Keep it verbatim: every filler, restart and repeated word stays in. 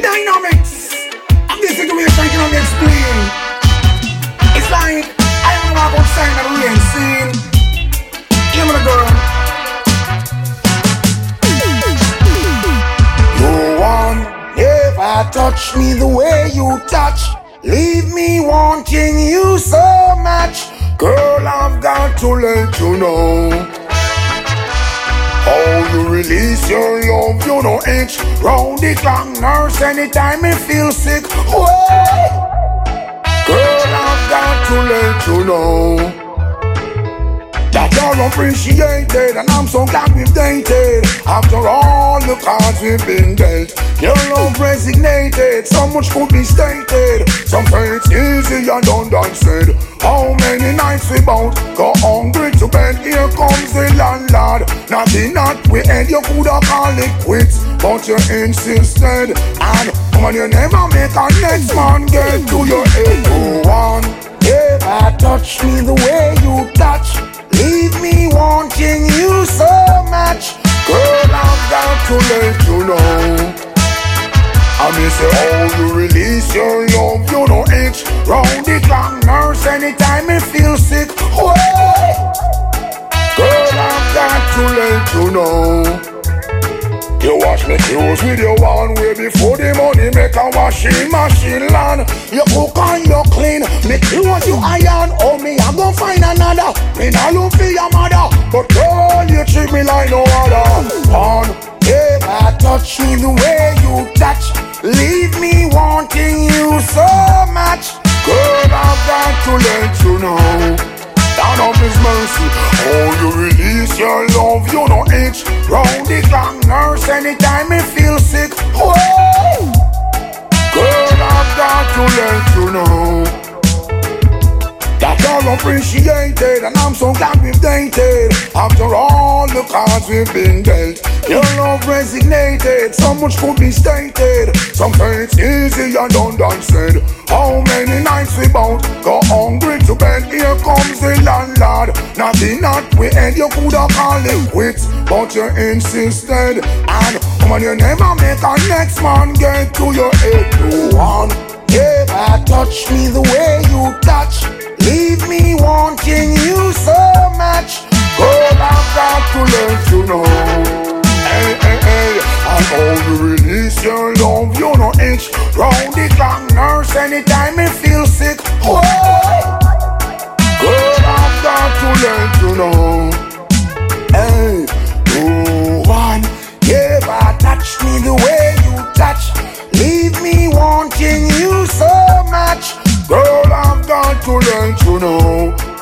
dynamics of this situation cannot be explained. It's like I don't know about sign of the rain scene. Hear me the girl. No one ever touch me the way you touch. Leave me wanting you so much. Girl, I've got to let you know how you release your love, you know itch round the clock nurse anytime I feel sick. Whoa. Girl, I've got to let you know that you're appreciated, and I'm so glad we've dated. After all the cards we've been dealt, your love resignated, so much could be stated. Some say it's easy and done done said. How many nights we bout go hungry to bed? Here comes the landlord, nothing not we end. You coulda called it quits, but you insisted. And when you never make a next man get to your head. No one ever touch me the way you touch. Leave me wanting you so much. Girl, I've got to let you know I miss you how you release your love, you know itch round the clock nurse anytime I feel sick. Whoa. Girl, I've got to let you know you wash me clothes with your one way before the money make a washing machine land. You cook and you clean, me clothes you iron. Oh me, I'm gonna find another. Me not look for your mother, but girl, you treat me like no other. One, ever touch me the way you touch. Leave me wanting you so much. Girl, I've got to let you know down of His mercy, oh you release your love, you know itch round the clock nurse anytime I feel sick. Whoa. Girl, I've got to let you know that you're appreciated, and I'm so glad we've dated. After all the cards we've been dealt, your love resignated, so much could be stated. Some say it's easy and done done said. How many nights we bout go hungry to bed? Here comes the landlord, nothing not we end. You coulda called it quits, but you insisted. And when you never make a next man get to your head. No one ever touch me the way you touch. Leave me wanting you so much. Girl, I've got to let you know hey, hey, hey. I know you release your love, you know itch round the clock nurse anytime I feel sick. Whoa. Girl, I've got to let you know hey, no one ever touch me the way you touch. Leave me wanting you so much. Girl, I've got to let you know